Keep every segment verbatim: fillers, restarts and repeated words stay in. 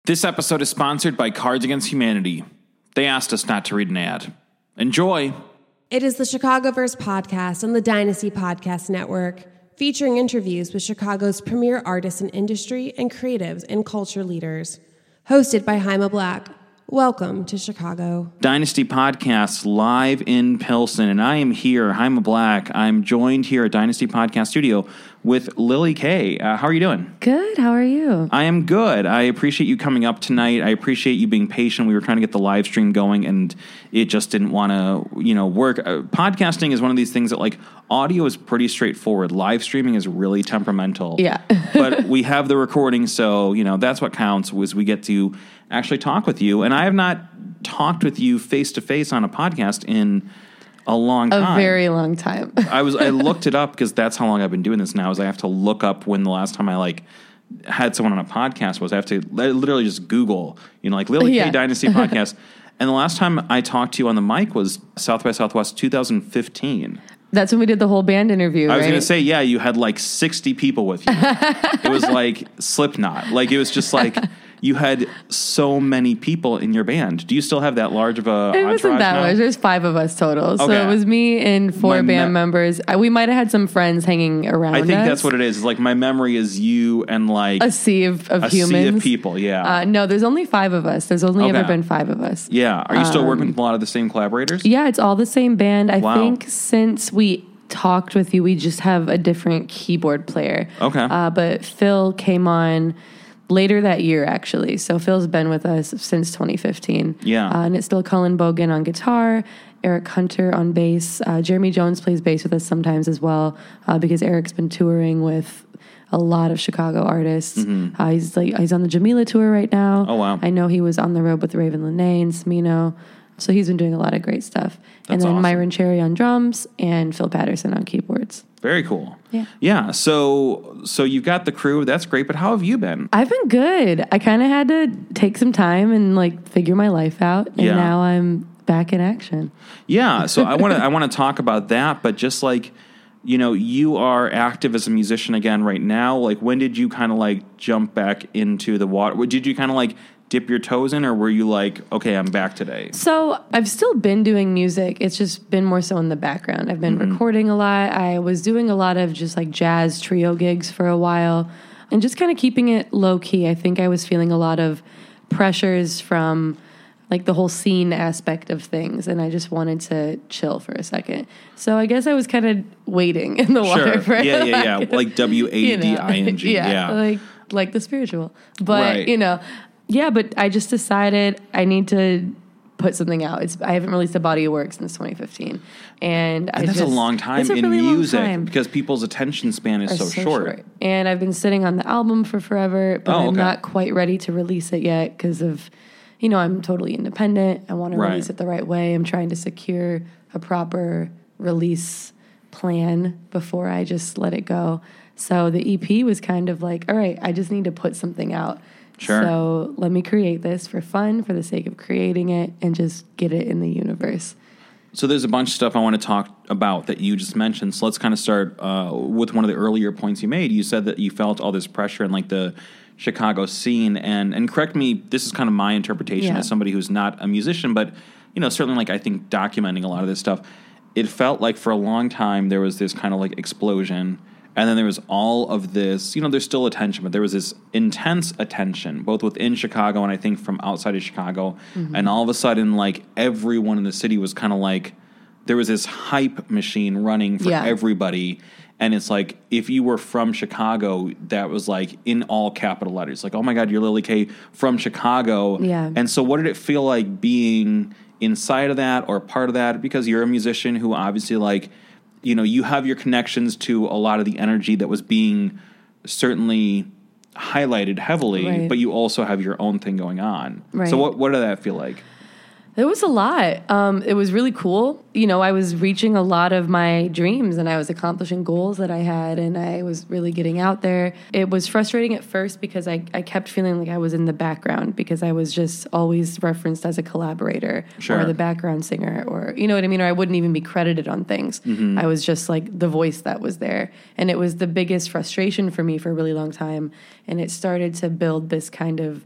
This episode is sponsored by Cards Against Humanity. They asked us not to read an ad. Enjoy. It is the Chicagoverse podcast on the Dynasty Podcast Network, featuring interviews with Chicago's premier artists in industry and creatives and culture leaders. Hosted by Haima Black. Welcome to Chicago. Dynasty Podcasts live in Pilsen, and I am here, Haima Black. I'm joined here at Dynasty Podcast Studio with Lily Kay. Uh, how are you doing? Good. How are you? I am good. I appreciate you coming up tonight. I appreciate you being patient. We were trying to get the live stream going, and it just didn't want to, you know, work. Uh, podcasting is one of these things that, like, audio is pretty straightforward. Live streaming is really temperamental. Yeah. But we have the recording, so, you know, that's what counts, was we get to actually talk with you. And I have not talked with you face-to-face on a podcast in a long time. A very long time. I was I looked it up because that's how long I've been doing this now, is I have to look up when the last time I, like, had someone on a podcast was. I have to literally just Google, you know, like, Lily yeah. Kay Dynasty Podcast. And the last time I talked to you on the mic was South by Southwest two thousand fifteen. That's when we did the whole band interview, I was right? going to say, yeah, you had like sixty people with you. It was like Slipknot. Like, it was just like you had so many people in your band. Do you still have that large of a It wasn't that now? much. There's five of us total. So Okay. it was me and four My band me- members. I, we might have had some friends hanging around I think us. that's what it is. It's like my memory is you and like A sea of, of a humans. sea of people, yeah. Uh, no, there's only five of us. There's only Okay. ever been five of us. yeah. Are you still um, working with a lot of the same collaborators? Yeah, it's all the same band. I Wow. think since we talked with you, we just have a different keyboard player. Okay. Uh, but Phil came on later that year, actually. So Phil's been with us since twenty fifteen. Yeah. Uh, and it's still Cullen Bogan on guitar, Eric Hunter on bass. Uh, Jeremy Jones plays bass with us sometimes as well, uh, because Eric's been touring with a lot of Chicago artists. Mm-hmm. Uh, he's like he's on the Jamila tour right now. Oh, wow. I know he was on the road with Raven Lene and Smino. So he's been doing a lot of great stuff. and That's then awesome. Myron Cherry on drums and Phil Patterson on keyboards. Very cool. Yeah. Yeah. So so you've got the crew. That's great. But how have you been? I've been good. I kind of had to take some time and like figure my life out. And Yeah. now I'm back in action. Yeah, so I want to I want to talk about that, but just like, you know, you are active as a musician again right now. Like, when did you kind of like jump back into the water? Did you kind of like dip your toes in, or were you like, okay, I'm back today? So I've still been doing music. It's just been more so in the background. I've been recording a lot. I was doing a lot of just like jazz trio gigs for a while and just kind of keeping it low key. I think I was feeling a lot of pressures from like the whole scene aspect of things, and I just wanted to chill for a second. So I guess I was kind of waiting in the water Sure. for Yeah, yeah, yeah. Like W A D I N G. yeah, Yeah. like like the spiritual. But Right. you know, yeah. But I just decided I need to put something out. It's I haven't released a body of work since twenty fifteen, and, I And that's just, a long time it's a in really long music time. because people's attention span is Are so, short. And I've been sitting on the album for forever, but Oh, I'm okay. not quite ready to release it yet because of, you know, I'm totally independent. I want to Right. release it the right way. I'm trying to secure a proper release plan before I just let it go. So the E P was kind of like, all right, I just need to put something out. Sure. So let me create this for fun, for the sake of creating it, and just get it in the universe. So there's a bunch of stuff I want to talk about that you just mentioned. So let's kind of start uh, with one of the earlier points you made. You said that you felt all this pressure in like the Chicago scene, and and correct me, this is kind of my interpretation Yeah. as somebody who's not a musician, but you know, certainly like I think documenting a lot of this stuff, it felt like for a long time there was this kind of like explosion, and then there was all of this, you know, there's still attention, but there was this intense attention, both within Chicago and I think from outside of Chicago. Mm-hmm. And all of a sudden, like, everyone in the city was kind of like, there was this hype machine running for Yeah. everybody. And it's like, if you were from Chicago, that was like in all capital letters. Like, oh my God, you're Lily Kay from Chicago. Yeah. And so what did it feel like being inside of that or part of that? Because you're a musician who obviously, like, you know, you have your connections to a lot of the energy that was being certainly highlighted heavily, Right. but you also have your own thing going on. Right. So what, what did that feel like? It was a lot. Um, it was really cool. You know, I was reaching a lot of my dreams and I was accomplishing goals that I had and I was really getting out there. It was frustrating at first because I, I kept feeling like I was in the background because I was just always referenced as a collaborator Sure. or the background singer or, you know what I mean? Or I wouldn't even be credited on things. Mm-hmm. I was just like the voice that was there. And it was the biggest frustration for me for a really long time. And it started to build this kind of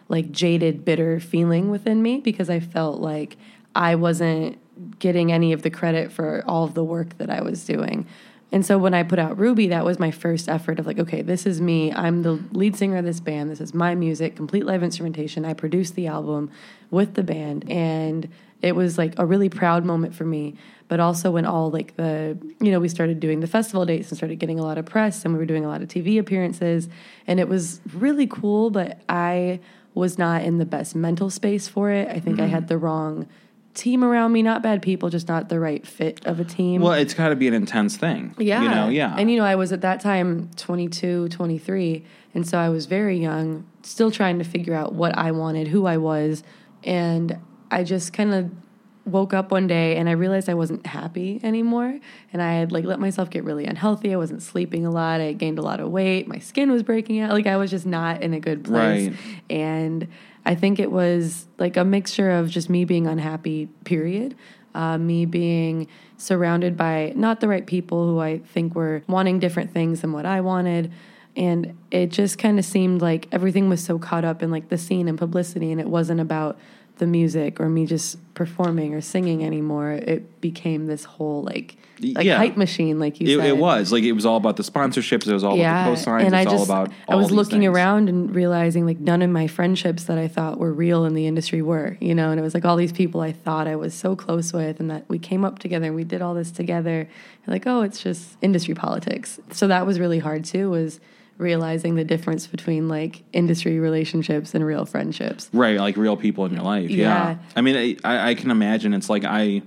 like jaded, bitter feeling within me because I felt like I wasn't getting any of the credit for all of the work that I was doing. And so when I put out Ruby, that was my first effort of like, okay, this is me. I'm the lead singer of this band. This is my music, complete live instrumentation. I produced the album with the band. And it was like a really proud moment for me. But also when all like the, you know, we started doing the festival dates and started getting a lot of press and we were doing a lot of T V appearances. And it was really cool, but I was not in the best mental space for it. I think mm-hmm. I had the wrong team around me, not bad people, just not the right fit of a team. Well, it's got to be an intense thing. Yeah. You know, yeah. And, you know, I was at that time twenty-two, twenty-three, and so I was very young, still trying to figure out what I wanted, who I was, and I just kind of woke up one day and I realized I wasn't happy anymore, and I had, like, let myself get really unhealthy. I wasn't sleeping a lot. I gained a lot of weight. My skin was breaking out. Like, I was just not in a good place. Right. And I think it was like a mixture of just me being unhappy, period. Uh, me being surrounded by not the right people who I think were wanting different things than what I wanted. And it just kind of seemed like everything was so caught up in like the scene and publicity, and it wasn't about the music or me just performing or singing anymore. It became this whole like like yeah. hype machine, like you it, said. It was like it was all about the sponsorships. It was all yeah. about the cosigns. And it's I just, all about. All I was these looking things. around and realizing like none of my friendships that I thought were real in the industry were, you know. And it was like all these people I thought I was so close with, and that we came up together and we did all this together. And like, oh, it's just industry politics. So that was really hard too. Was realizing the difference between like industry relationships and real friendships. Right, like real people in your life. Yeah. Yeah. I mean, I, I can imagine it's like I,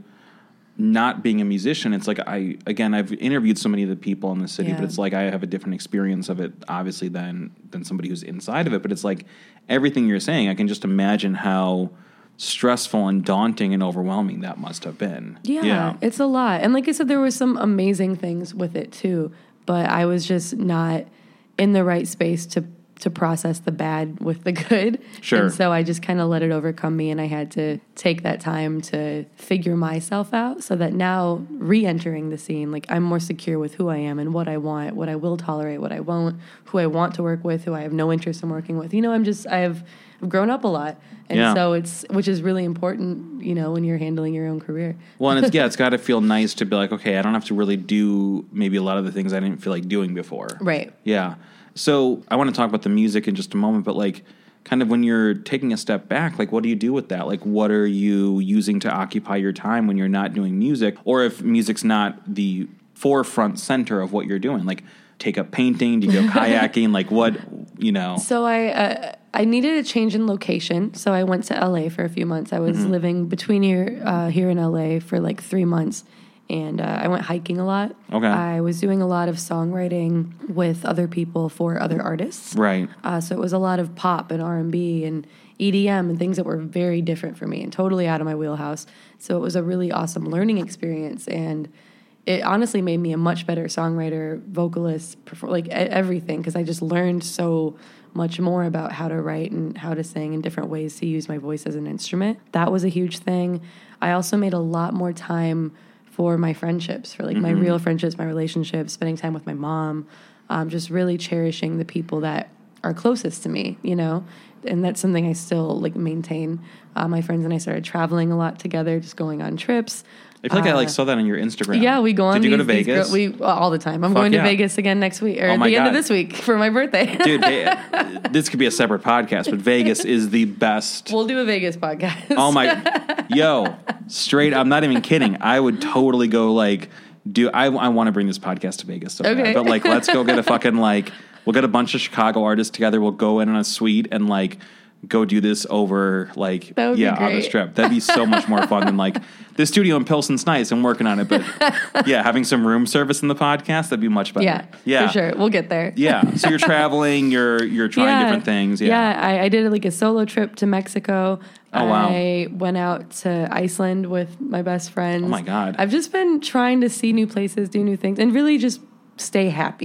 not being a musician, it's like I, again, I've interviewed so many of the people in the city, Yeah. but it's like I have a different experience of it, obviously, than than somebody who's inside of it. But it's like everything you're saying, I can just imagine how stressful and daunting and overwhelming that must have been. Yeah, yeah. It's a lot. And like I said, there were some amazing things with it too, but I was just not in the right space to to process the bad with the good. Sure. And so I just kind of let it overcome me, and I had to take that time to figure myself out so that now re-entering the scene, like I'm more secure with who I am and what I want, what I will tolerate, what I won't, who I want to work with, who I have no interest in working with. You know, I'm just, I've, I've grown up a lot. And yeah. so it's, which is really important, you know, when you're handling your own career. Well, and it's, yeah, it's got to feel nice to be like, okay, I don't have to really do maybe a lot of the things I didn't feel like doing before. Right. Yeah. So I want to talk about the music in just a moment, but like kind of when you're taking a step back, like what do you do with that? Like what are you using to occupy your time when you're not doing music? Or if music's not the forefront center of what you're doing, like take up painting, do you go kayaking? Like what, you know? So I uh, I needed a change in location. So I went to L A for a few months. I was mm-hmm. living between here, uh, here in L A for like three months. And uh, I went hiking a lot. Okay. I was doing a lot of songwriting with other people for other artists. Right. Uh, so it was a lot of pop and R and B and E D M and things that were very different for me and totally out of my wheelhouse. So it was a really awesome learning experience. And it honestly made me a much better songwriter, vocalist, perform- like everything, because I just learned so much more about how to write and how to sing and different ways to use my voice as an instrument. That was a huge thing. I also made a lot more time for my friendships, for like mm-hmm. my real friendships, my relationships, spending time with my mom, um, just really cherishing the people that are closest to me, you know? And that's something I still like maintain. Uh, my friends and I started traveling a lot together, just going on trips. I feel like uh, I like saw that on your Instagram. Yeah, we go on. Did you these, go to Vegas? Gro- we uh, all the time. I'm Fuck going yeah. to Vegas again next week, or oh at my the God. end of this week for my birthday. Dude, they, this could be a separate podcast, but Vegas is the best. We'll do a Vegas podcast. Oh my, yo, straight. I'm not even kidding. I would totally go like do. I I want to bring this podcast to Vegas, so okay. bad. But like, let's go get a fucking like. We'll get a bunch of Chicago artists together. We'll go in on a suite and like. Go do this over like that would yeah be great. on the strip. That'd be so much more fun than like the studio in Pilsen's nice. I'm working on it, but yeah, having some room service in the podcast that'd be much better. Yeah, yeah, for sure. We'll get there. Yeah, so you're traveling, you're you're trying yeah. different things. Yeah, yeah. I, I did like a solo trip to Mexico. Oh wow! I went out to Iceland with my best friends. Oh my God! I've just been trying to see new places, do new things, and really just stay happy.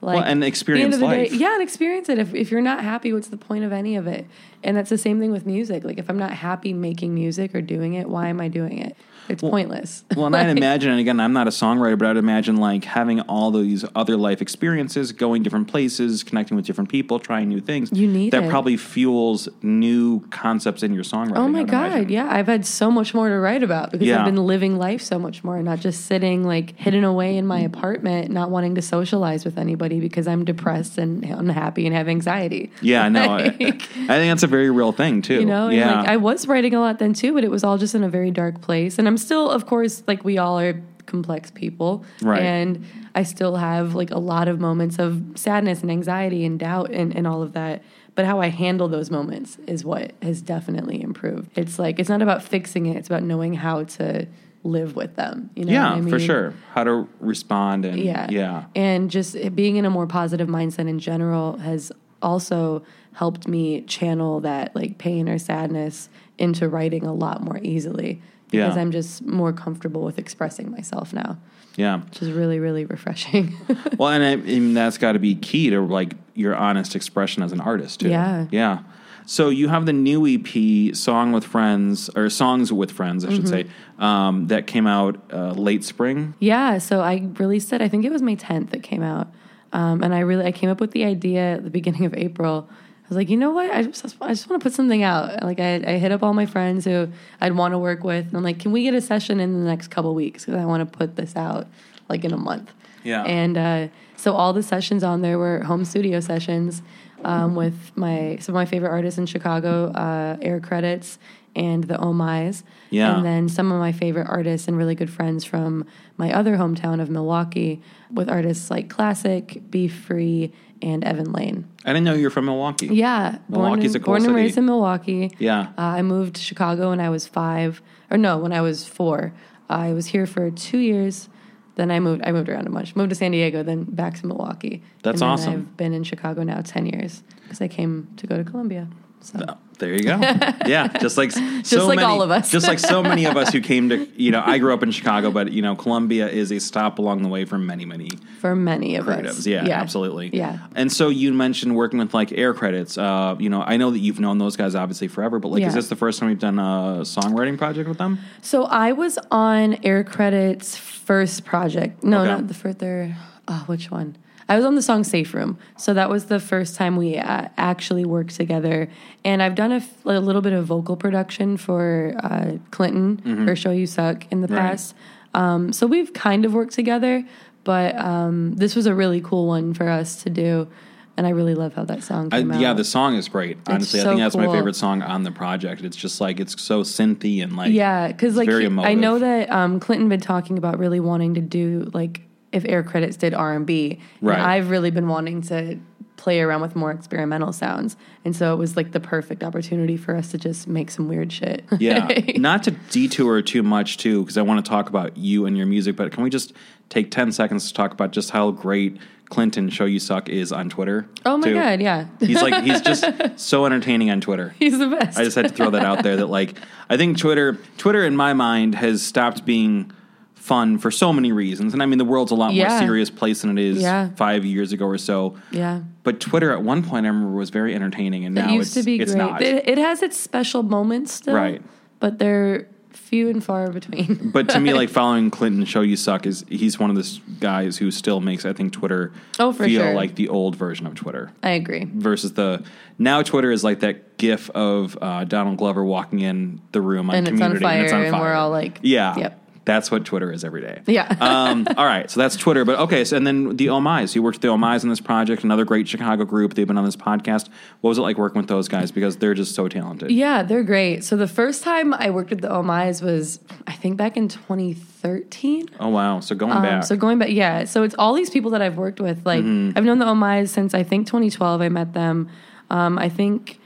Like, well, and experience at the end of the life. Day, yeah, and experience it. If if you're not happy, what's the point of any of it? And that's the same thing with music. Like, if I'm not happy making music or doing it, why am I doing it? It's well, pointless. Well, and I'd imagine, and again, I'm not a songwriter, but I'd imagine like having all these other life experiences, going different places, connecting with different people, trying new things. You need that it. probably fuels new concepts in your songwriting. Oh my I'd God, imagine. yeah. I've had so much more to write about because Yeah. I've been living life so much more, not just sitting like hidden away in my apartment, not wanting to socialize with anybody because I'm depressed and unhappy and have anxiety. Yeah, no, Like, I, I think that's a very real thing too. You know, yeah. and like I was writing a lot then too, but it was all just in a very dark place. And I'm still, of course, like we all are complex people. Right. And I still have like a lot of moments of sadness and anxiety and doubt and, and all of that. But how I handle those moments is what has definitely improved. It's like, it's not about fixing it. It's about knowing how to live with them. You know yeah, what I mean? for sure. How to respond and Yeah. yeah. And just being in a more positive mindset in general has also helped me channel that like pain or sadness into writing a lot more easily because Yeah. I'm just more comfortable with expressing myself now, Yeah. which is really, really refreshing. Well, and I, I mean, that's got to be key to like your honest expression as an artist too. Yeah. Yeah. So you have the new E P, Song with Friends, or Songs with Friends, I should Mm-hmm. say, um, that came out uh, late spring. Yeah, so I released it, I think it was May tenth that came out. Um, and I really, I came up with the idea at the beginning of April. I was like, you know what? I just, I just want to put something out. Like, I, I hit up all my friends who I'd want to work with. And I'm like, can we get a session in the next couple weeks? Because I want to put this out, like, in a month. Yeah. And uh, so all the sessions on there were home studio sessions um, with my some of my favorite artists in Chicago, uh, Air Credits and the Oh My's. Yeah. And then some of my favorite artists and really good friends from my other hometown of Milwaukee with artists like Classic, Be Free, and Evan Lane. I didn't know you were from Milwaukee. Yeah. Milwaukee's born in, a cool born and city. raised in Milwaukee. Yeah. Uh, I moved to Chicago when I was five. Or no, when I was four. I was here for two years. Then I moved I moved around a bunch. Moved to San Diego, then back to Milwaukee. That's and then awesome. I've been in Chicago now ten years because I came to go to Columbia. So. Oh, there you go. Yeah, just like Just so like many, all of us. just like so many of us who came to, you know, I grew up in Chicago, but you know, Columbia is a stop along the way for many, many For many of creatives. us. Yeah, absolutely. Yeah. And so you mentioned working with like Air Credits. Uh, you know, I know that you've known those guys obviously forever, but like, Yeah. is this the first time you've done a songwriting project with them? So I was on Air Credits' first project. No, Okay. not the first. Their oh, which one? I was on the song Safe Room. So that was the first time we uh, actually worked together. And I've done a, f- a little bit of vocal production for uh, Clinton, Mm-hmm. or Show You Suck, in the Right. past. Um, so we've kind of worked together, but um, this was a really cool one for us to do. And I really love how that song I, came out. yeah, the song is great. Honestly, I so think that's my cool. favorite song on the project. It's just like it's so synthy and like Yeah, because it's like very he- emotive. I know that um, Clinton been talking about really wanting to do like if Air Credits did R and B, Right. and I've really been wanting to play around with more experimental sounds, and so it was like the perfect opportunity for us to just make some weird shit. Yeah, not to detour too much too, because I want to talk about you and your music. But can we just take ten seconds to talk about just how great Clinton Show You Suck is on Twitter? Oh my too? God, yeah, He's like he's just so entertaining on Twitter. he's the best. I just had to throw that out there. That like I think Twitter, Twitter in my mind has stopped being fun for so many reasons, and I mean the world's a lot more Yeah. serious place than it is Yeah. five years ago or so. yeah. But Twitter at one point I remember was very entertaining, and It now used it's to be it's great. not. It, it has its special moments still, Right. But they're few and far between. But to me, like following Clinton Show You Suck is he's one of the guys who still makes I think Twitter Oh, for feel sure. like the old version of Twitter I agree. versus the now Twitter is like that GIF of uh, Donald Glover walking in the room on And it's on Community fire, and it's on and fire. we're all like, yeah, yep. That's what Twitter is every day. Yeah. um, all right, so that's Twitter. But okay, so and then the Oh My's. You worked with the Oh My's in this project, another great Chicago group. They've been on this podcast. What was it like working with those guys? Because they're just so talented. Yeah, they're great. So the first time I worked with the Oh My's was, I think, back in twenty thirteen. Oh wow, so going Um, back. so going back, yeah. So it's all these people that I've worked with. Like Mm-hmm. I've known the Oh My's since I think twenty twelve. I met them. Um, I think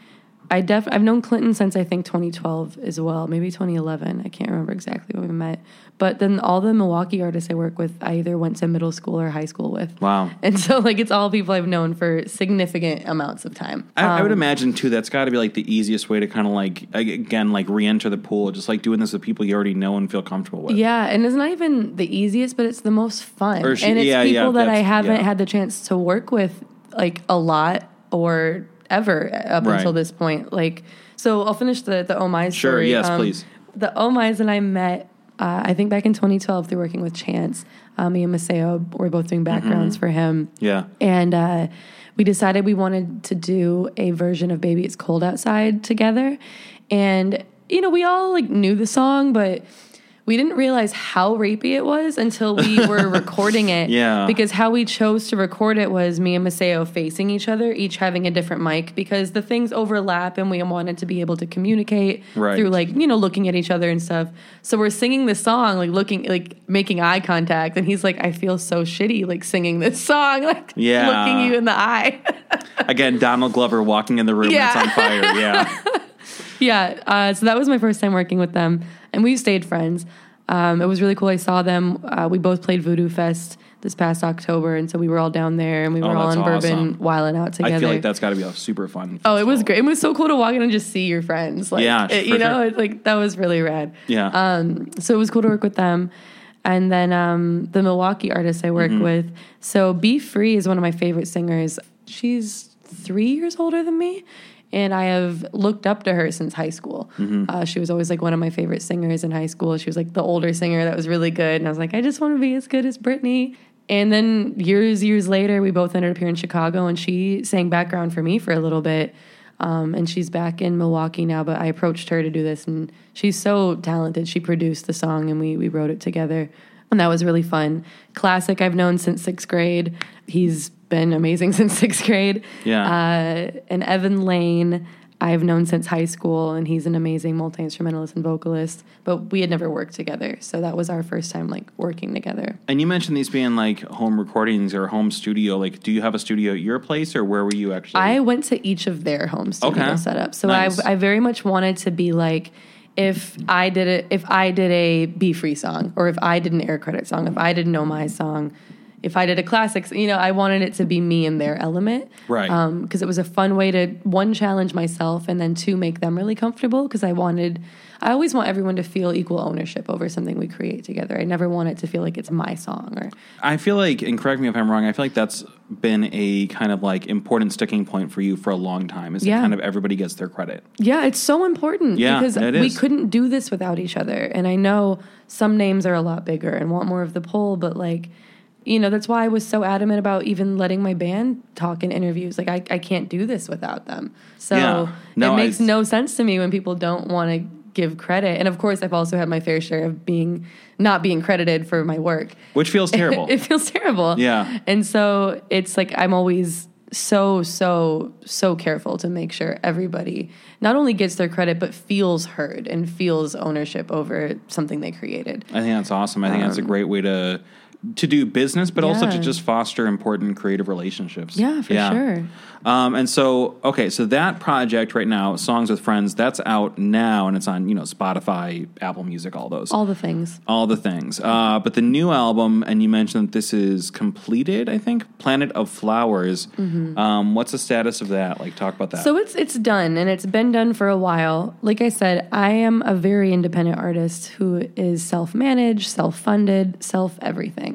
I def I've known Clinton since I think twenty twelve as well, maybe twenty eleven. I can't remember exactly when we met. But then all the Milwaukee artists I work with, I either went to middle school or high school with. Wow. And so like it's all people I've known for significant amounts of time. I, um, I would imagine too that's got to be like the easiest way to kind of like again like re-enter the pool, just like doing this with people you already know and feel comfortable with. Yeah, and it's not even the easiest, but it's the most fun. Or she, and it's yeah, people yeah, that I haven't yeah. had the chance to work with like a lot or ever up right. until this point. Like, so I'll finish the the Oh My Sure, story. yes, um, please. The Oh My's and I met, uh, I think back in twenty twelve through working with Chance. Uh, me and Maceo were both doing backgrounds mm-hmm. for him. Yeah. And uh, we decided we wanted to do a version of Baby It's Cold Outside together. And, you know, we all like knew the song, but we didn't realize how rapey it was until we were recording it. Yeah. Because how we chose to record it was me and Maceo facing each other, each having a different mic, because the things overlap and we wanted to be able to communicate right. through like, you know, looking at each other and stuff. So we're singing this song, like looking, like making eye contact. And he's like, I feel so shitty, like singing this song, like yeah. looking you in the eye. Again, Donald Glover walking in the room Yeah. and it's on fire. Yeah. Yeah, uh, so that was my first time working with them, and we've stayed friends. Um, it was really cool. I saw them. Uh, we both played Voodoo Fest this past October, and so we were all down there, and we were oh, all in awesome. Bourbon, wilding out together. I feel like that's got to be a super fun Oh, it was festival. great. It was so cool to walk in and just see your friends. Like, Yeah, it, for you know, sure. it's like that was really rad. Yeah. Um, so it was cool to work with them. And then um, the Milwaukee artist I work Mm-hmm. with. So Be Free is one of my favorite singers. She's three years older than me. And I have looked up to her since high school. Mm-hmm. Uh, she was always like one of my favorite singers in high school. She was like the older singer that was really good. And I was like, I just want to be as good as Britney. And then years, years later, we both ended up here in Chicago, and she sang background for me for a little bit. Um, and she's back in Milwaukee now, but I approached her to do this, and she's so talented. She produced the song, and we we wrote it together. And that was really fun. Classic I've known since sixth grade. He's been amazing since sixth grade. Yeah. Uh, and Evan Lane, I've known since high school, and he's an amazing multi-instrumentalist and vocalist. But we had never worked together, so that was our first time, like, working together. And you mentioned these being, like, home recordings or home studio. Like, do you have a studio at your place, or where were you actually? I went to each of their home studio Okay. setups. So Nice. I, I very much wanted to be like, if I did it, if I did a Be Free song, or if I did an Air Credit song, if I did Know My song, if I did a classics, you know, I wanted it to be me in their element. Right. Um, because it was a fun way to, one, challenge myself, and then two, make them really comfortable, because I wanted, I always want everyone to feel equal ownership over something we create together. I never want it to feel like it's my song. Or I feel like, and correct me if I'm wrong, I feel like that's been a kind of like important sticking point for you for a long time, is Yeah. that kind of everybody gets their credit. Yeah, it's so important Yeah, because it we is. couldn't do this without each other. And I know some names are a lot bigger and want more of the pull, but like, you know, that's why I was so adamant about even letting my band talk in interviews. Like, I, I can't do this without them. So Yeah. No, it makes I- no sense to me when people don't want to give credit. And of course, I've also had my fair share of being not being credited for my work. Which feels terrible. It feels terrible. Yeah. And so it's like I'm always so, so, so careful to make sure everybody not only gets their credit, but feels heard and feels ownership over something they created. I think that's awesome. I think that's a great way to to do business, but also to Yeah. just foster important creative relationships. Yeah, for sure. Um, and so, okay, so that project right now, Songs with Friends, that's out now, and it's on, you know, Spotify, Apple Music, all those. All the things. All the things. Uh, but the new album, and you mentioned that this is completed, I think, Planet of Flowers. Um, what's the status of that? Like, talk about that. So it's it's done, and it's been done for a while. Like I said, I am a very independent artist who is self-managed, self-funded, self-everything.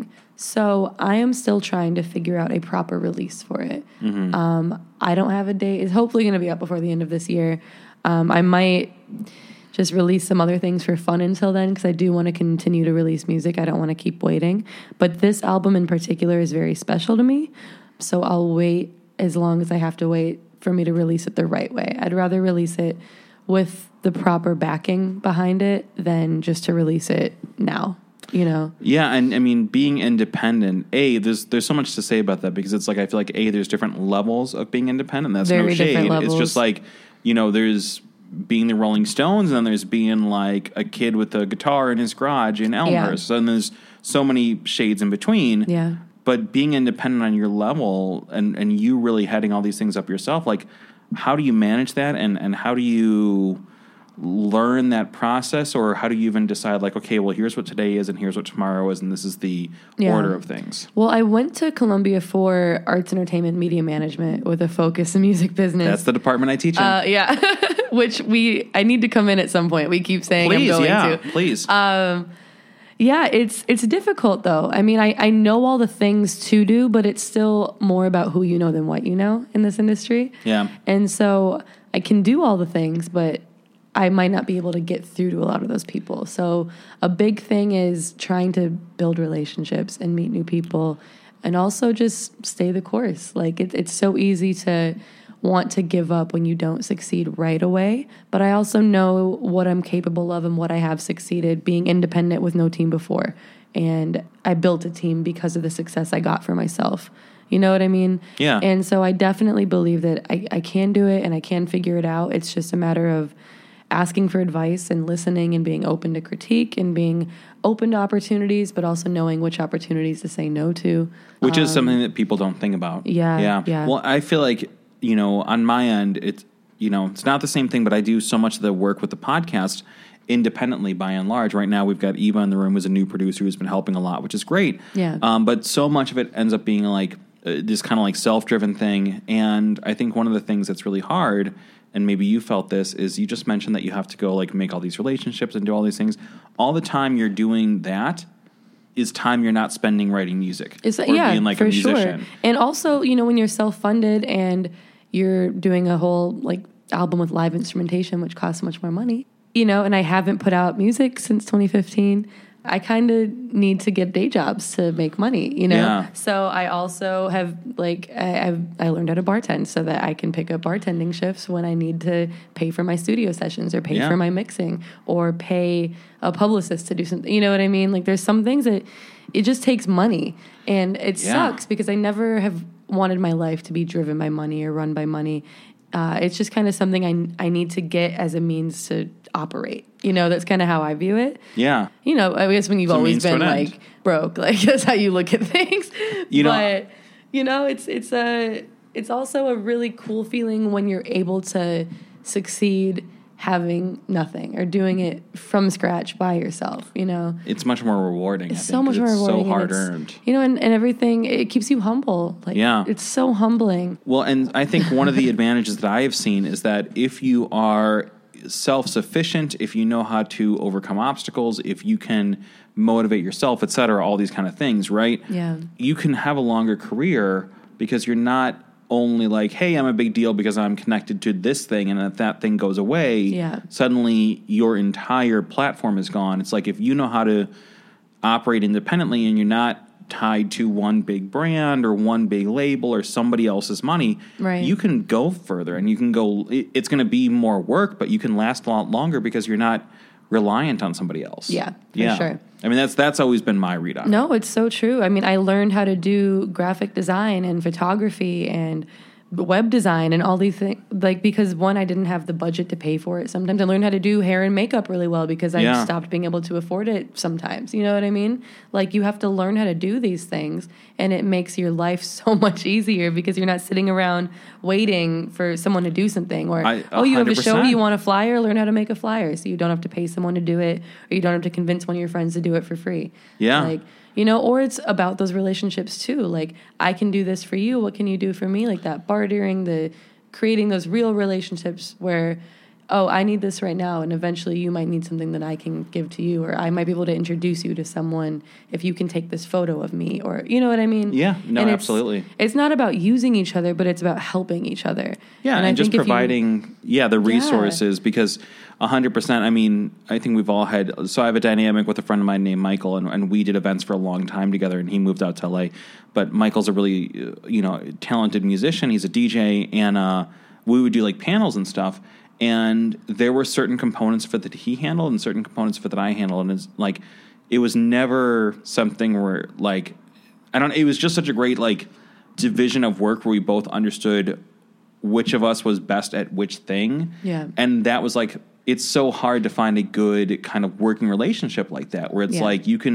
So I am still trying to figure out a proper release for it. Mm-hmm. Um, I don't have a date. It's hopefully going to be up before the end of this year. Um, I might just release some other things for fun until then, because I do want to continue to release music. I don't want to keep waiting. But this album in particular is very special to me. So I'll wait as long as I have to wait for me to release it the right way. I'd rather release it with the proper backing behind it than just to release it now, you know? Yeah, and I mean, being independent, A, there's there's so much to say about that, because it's like, I feel like, A, there's different levels of being independent. That's no Very different shade. It's levels. just like, you know, there's being the Rolling Stones, and then there's being like a kid with a guitar in his garage in Elmhurst. And there's so many shades in between. Yeah. But being independent on your level, and, and you really heading all these things up yourself, like, how do you manage that, and, and how do you learn that process, or how do you even decide, like, okay, well, here's what today is and here's what tomorrow is, and this is the yeah. order of things? Well, I went to Columbia for arts, entertainment, media management with a focus in music business. That's the department I teach in. Uh, yeah, which we I need to come in at some point. We keep saying please, I'm going yeah, to. Please, um, yeah, it's it's difficult though. I mean, I, I know all the things to do, but it's still more about who you know than what you know in this industry. Yeah, and so I can do all the things, but I might not be able to get through to a lot of those people. So a big thing is trying to build relationships and meet new people, and also just stay the course. Like it, it's so easy to want to give up when you don't succeed right away. But I also know what I'm capable of and what I have succeeded being independent with no team before. And I built a team because of the success I got for myself. You know what I mean? Yeah. And so I definitely believe that I, I can do it and I can figure it out. It's just a matter of asking for advice and listening and being open to critique and being open to opportunities, but also knowing which opportunities to say no to. Which um, is something that people don't think about. Yeah, yeah. Yeah. Well, I feel like, you know, on my end, it's, you know, it's not the same thing, but I do so much of the work with the podcast independently by and large. Right now we've got Eva in the room, who's a new producer who's been helping a lot, which is great. Yeah. Um, but so much of it ends up being like uh, this kind of like self-driven thing. And I think one of the things that's really hard, and maybe you felt this, is you just mentioned that you have to go like make all these relationships and do all these things. All the time you're doing that is time you're not spending writing music is that, or yeah, being like for a musician. Sure. And also, you know, when you're self-funded and you're doing a whole like album with live instrumentation, which costs much more money, you know, and I haven't put out music since twenty fifteen. I kind of need to get day jobs to make money, you know? Yeah. So I also have, like, I, I've, I learned how to bartend so that I can pick up bartending shifts when I need to pay for my studio sessions or pay yeah. for my mixing or pay a publicist to do something. You know what I mean? Like, there's some things that it just takes money. And it yeah. sucks because I never have wanted my life to be driven by money or run by money. Uh, it's just kind of something I, I need to get as a means to operate. You know, that's kind of how I view it. Yeah. You know, I guess when you've it's always been like end. broke, like that's how you look at things. You know, but you know, it's it's a it's also a really cool feeling when you're able to succeed having nothing or doing it from scratch by yourself, you know. It's much more rewarding. It's I think, so much more it's rewarding. so hard earned. You know, and, and everything, it keeps you humble. Like, yeah. It's so humbling. Well, and I think one of the advantages that I have seen is that if you are self-sufficient, if you know how to overcome obstacles, if you can motivate yourself, et cetera, all these kind of things, right? Yeah. You can have a longer career because you're not only like, hey, I'm a big deal because I'm connected to this thing, and if that thing goes away, yeah. suddenly your entire platform is gone. It's like if you know how to operate independently and you're not tied to one big brand or one big label or somebody else's money, right. you can go further and you can go, it, it's going to be more work, but you can last a lot longer because you're not reliant on somebody else. Yeah, for yeah. sure. I mean, that's that's always been my read on it. No, it's so true. I mean, I learned how to do graphic design and photography and web design and all these things, like, because one, I didn't have the budget to pay for it. Sometimes I learned how to do hair and makeup really well because I yeah. stopped being able to afford it sometimes. You know what I mean? Like, you have to learn how to do these things, and it makes your life so much easier because you're not sitting around waiting for someone to do something. Or, I, oh, you have a show, one hundred percent. you want a flyer, learn how to make a flyer so you don't have to pay someone to do it, or you don't have to convince one of your friends to do it for free. Yeah. Like, you know, or it's about those relationships too. Like, I can do this for you. What can you do for me? Like that bartering, the creating those real relationships where, oh, I need this right now, and eventually you might need something that I can give to you, or I might be able to introduce you to someone if you can take this photo of me, or you know what I mean? Yeah, no, and absolutely. It's, it's not about using each other, but it's about helping each other. Yeah, and, and and just providing, you, yeah, the resources yeah. because one hundred percent, I mean, I think we've all had, so I have a dynamic with a friend of mine named Michael, and, and we did events for a long time together, and he moved out to L A, but Michael's a really, you know, talented musician. He's a D J, and uh, we would do like panels and stuff, and there were certain components of it that he handled and certain components of it that I handled, and it's like, it was never something where, like, I don't, it was just such a great, like, division of work where we both understood which of us was best at which thing. Yeah. And that was like, it's so hard to find a good kind of working relationship like that, where it's yeah. like you can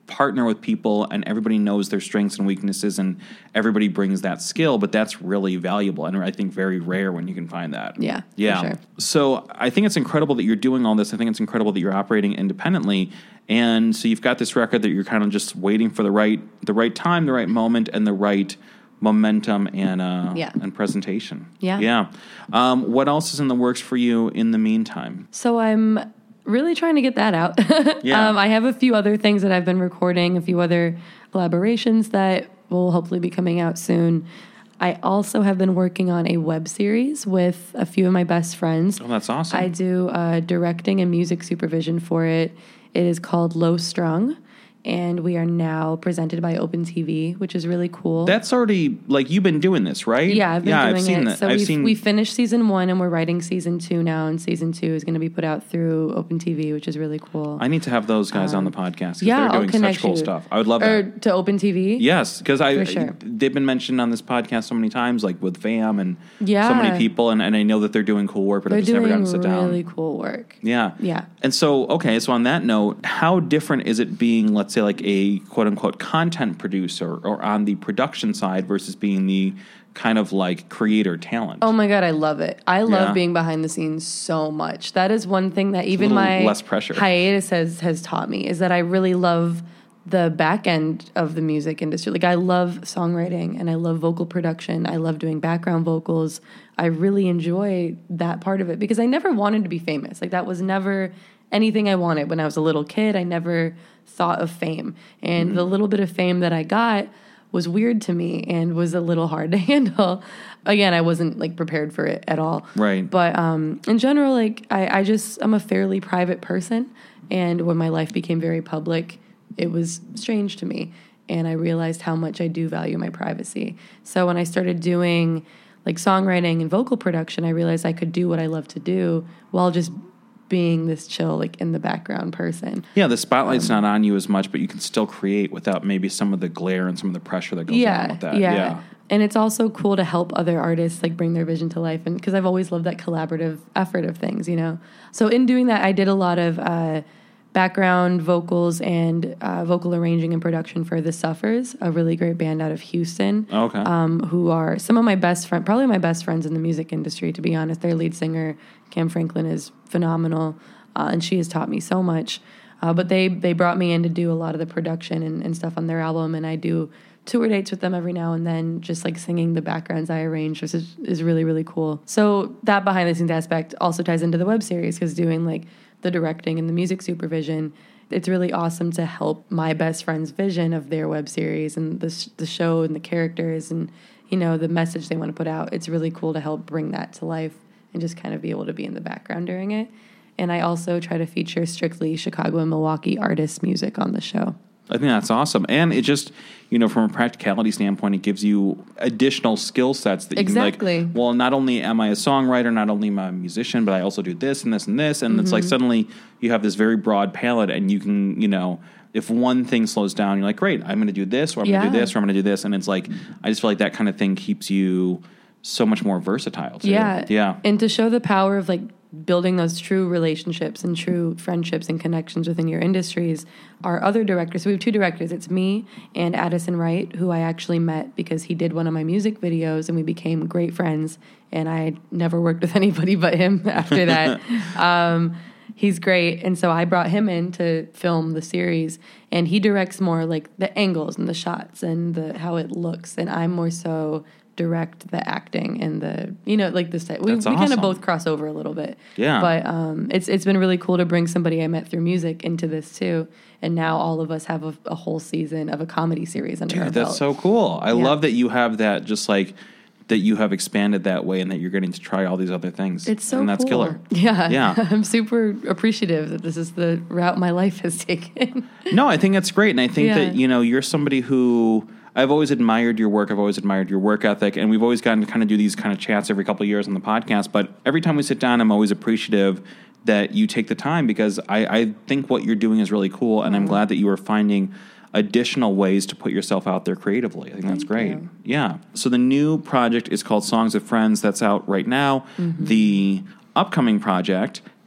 partner with people and everybody knows their strengths and weaknesses and everybody brings that skill, but that's really valuable and I think very rare when you can find that. Yeah. Yeah. For sure. So I think it's incredible that you're doing all this. I think it's incredible that you're operating independently. And so you've got this record that you're kind of just waiting for the right the right time, the right moment, and the right momentum and uh, yeah. and presentation. Yeah. Yeah. Um, what else is in the works for you in the meantime? So I'm really trying to get that out. Yeah. um, I have a few other things that I've been recording, a few other collaborations that will hopefully be coming out soon. I also have been working on a web series with a few of my best friends. Oh, that's awesome. I do uh, directing and music supervision for it. It is called Low Strung. And we are now presented by Open T V, which is really cool. That's already, like, you've been doing this, right? Yeah, I've been yeah, doing I've seen it. That. So I've we've, seen... we finished season one, and we're writing season two now, and season two is going to be put out through Open T V, which is really cool. I need to have those guys um, on the podcast because yeah, they're I'll doing connect such cool you. stuff. I would love or that. to Open T V? Yes, because I sure. they've been mentioned on this podcast so many times, like with V A M and Yeah. so many people, and, and I know that they're doing cool work, but They're I've just never doing gotten to sit down. really cool work. Yeah. Yeah. And so, okay, so on that note, how different is it being, let's say, like a quote-unquote content producer or on the production side versus being the kind of like creator talent? Oh my God, I love it. I love Yeah. being behind the scenes so much. That is one thing that It's a even little my less pressure. hiatus has, has taught me is that I really love the back end of the music industry. Like I love songwriting and I love vocal production. I love doing background vocals. I really enjoy that part of it because I never wanted to be famous. Like that was never anything I wanted when I was a little kid. I never thought of fame. And mm-hmm. the little bit of fame that I got was weird to me and was a little hard to handle. Again, I wasn't like prepared for it at all. Right. But um, in general, like I, I just, I'm a fairly private person. And when my life became very public, it was strange to me. And I realized how much I do value my privacy. So when I started doing like songwriting and vocal production, I realized I could do what I love to do while just being this chill, like in the background person. Yeah, the spotlight's um, not on you as much, but you can still create without maybe some of the glare and some of the pressure that goes yeah, along with that. Yeah. yeah. And it's also cool to help other artists like bring their vision to life. And because I've always loved that collaborative effort of things, you know? So in doing that, I did a lot of uh, background vocals and uh, vocal arranging and production for The Suffers, a really great band out of Houston. Okay. Um, who are some of my best friends, probably my best friends in the music industry, to be honest. Their lead singer, Cam Franklin, is phenomenal, uh, and she has taught me so much. Uh, but they they brought me in to do a lot of the production and, and stuff on their album, and I do tour dates with them every now and then, just like singing the backgrounds I arrange, which is, is really, really cool. So that behind-the-scenes aspect also ties into the web series, because doing like the directing and the music supervision, it's really awesome to help my best friend's vision of their web series and the, sh- the show and the characters and, you know, the message they want to put out. It's really cool to help bring that to life and just kind of be able to be in the background during it. And I also try to feature strictly Chicago and Milwaukee artists' music on the show. I think that's awesome. And it just, you know, from a practicality standpoint, it gives you additional skill sets that you exactly. can be like, well, not only am I a songwriter, not only am I a musician, but I also do this and this and this. And mm-hmm. it's like suddenly you have this very broad palette and you can, you know, if one thing slows down, you're like, great, I'm going to do this or I'm yeah. going to do this or I'm going to do this. And it's like, I just feel like that kind of thing keeps you so much more versatile, too. Yeah. Yeah. And to show the power of like building those true relationships and true friendships and connections within your industries, our other directors, so we have two directors. It's me and Addison Wright, who I actually met because he did one of my music videos and we became great friends. And I never worked with anybody but him after that. um, he's great. And so I brought him in to film the series, and he directs more like the angles and the shots and the how it looks. And I'm more so direct the acting and the, you know, like this type. We, we awesome. kind of both cross over a little bit. Yeah. But um, it's it's been really cool to bring somebody I met through music into this too. And now all of us have a, a whole season of a comedy series under Dude, our that's belt. so cool. I Yeah. love that you have that, just like that you have expanded that way and that you're getting to try all these other things. It's so and that's cool. killer. Yeah. Yeah. I'm super appreciative that this is the route my life has taken. No, I think that's great. And I think Yeah. that, you know, you're somebody who I've always admired your work. I've always admired your work ethic. And we've always gotten to kind of do these kind of chats every couple of years on the podcast. But every time we sit down, I'm always appreciative that you take the time, because I, I think what you're doing is really cool. And mm-hmm. I'm glad that you are finding additional ways to put yourself out there creatively. I think Thank that's great. you. Yeah. So the new project is called Songs of Friends. That's out right now. Mm-hmm. The upcoming project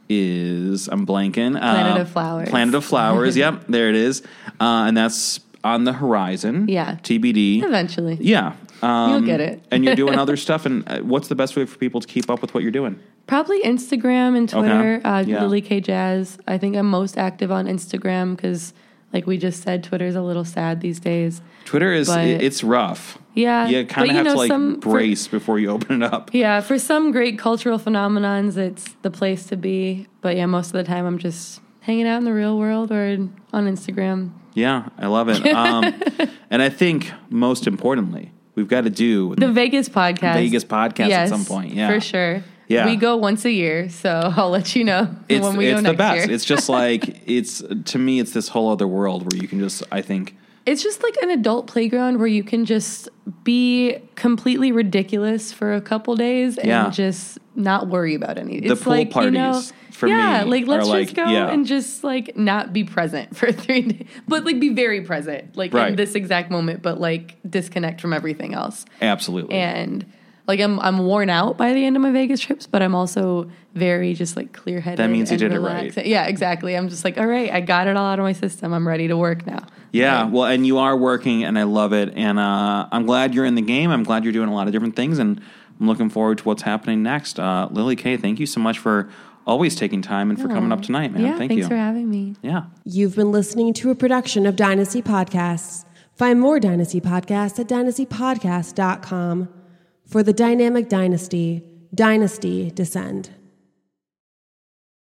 is, I'm blanking. Planet uh, of Flowers. Planet of Flowers, yep, there it is. Uh, and that's on the horizon. Yeah. T B D. Eventually. Yeah. Um, You'll get it. And you're doing other stuff. And uh, what's the best way for people to keep up with what you're doing? Probably Instagram and Twitter. Okay. Uh, Yeah. Lily K Jazz. I think I'm most active on Instagram because, like we just said, Twitter's a little sad these days. Twitter is, But- it, it's rough. Yeah. You kind but, of have know, to like some- for- brace before you open it up. Yeah, for some great cultural phenomenons, it's the place to be. But yeah, most of the time I'm just hanging out in the real world or on Instagram. Yeah, I love it. Um, and I think most importantly, we've got to do The Vegas podcast. Vegas podcast yes, at some point. Yeah, for sure. Yeah. We go once a year, so I'll let you know It's, when we it's go the next best. year. It's just like, it's to me, it's this whole other world where you can just, I think, It's just like an adult playground where you can just be completely ridiculous for a couple days and Yeah. just not worry about anything. The It's pool like, parties you know, for yeah, me like let's are just like- go yeah. and just like not be present for three days, but like be very present, like Right. in this exact moment, but like disconnect from everything else. absolutely. And like I'm I'm worn out by the end of my Vegas trips, but I'm also very just like clear headed. That means you and did it relaxed. right. Yeah, exactly. I'm just like, all right, I got it all out of my system. I'm ready to work now. Yeah, well, and you are working, and I love it. And uh, I'm glad you're in the game. I'm glad you're doing a lot of different things, and I'm looking forward to what's happening next. Uh, Lily K, thank you so much for always taking time and for coming up tonight, man. Yeah, thank thanks you. for having me. Yeah. You've been listening to a production of Dynasty Podcasts. Find more Dynasty Podcasts at dynasty podcast dot com. For the dynamic dynasty, Dynasty Descend.